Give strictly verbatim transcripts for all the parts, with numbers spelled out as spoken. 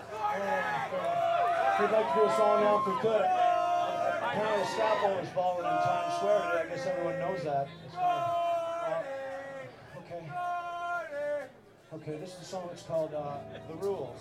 We'd like to do a song now if we could. Apparently a scaffold was fallen in Times Square today. I guess everyone knows that. It's fine. Uh, okay. Okay, this is a song that's called uh, The Rules.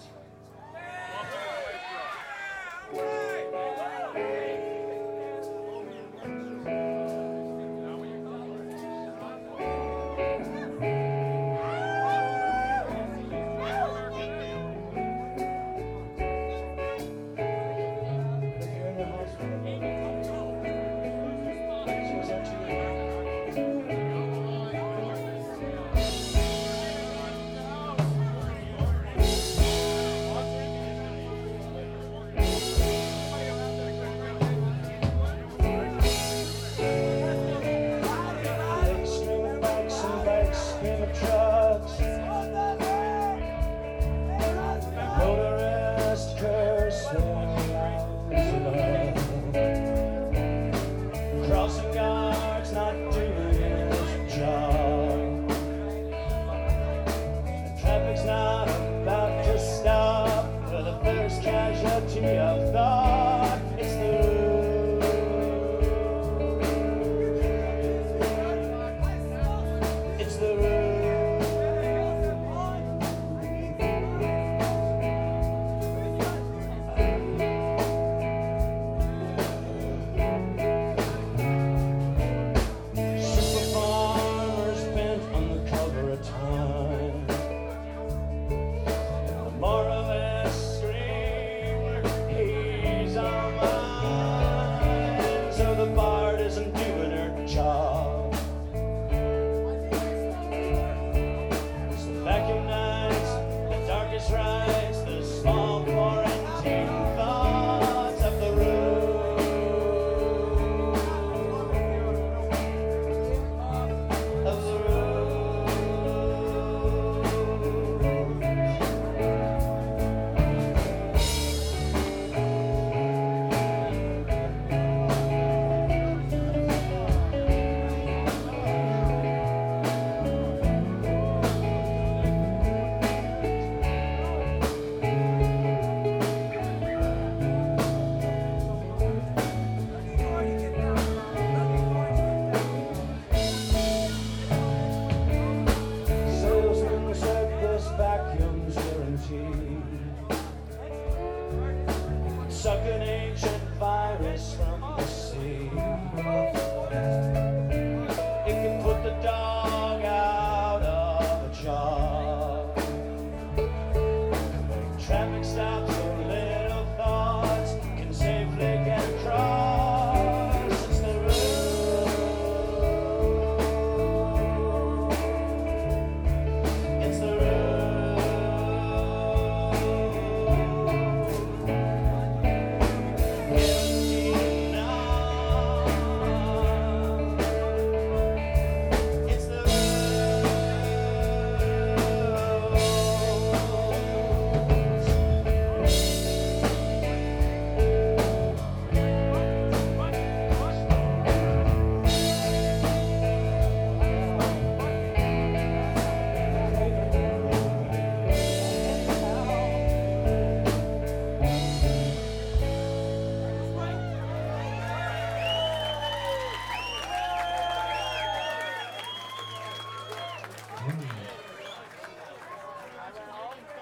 Suck an ancient virus from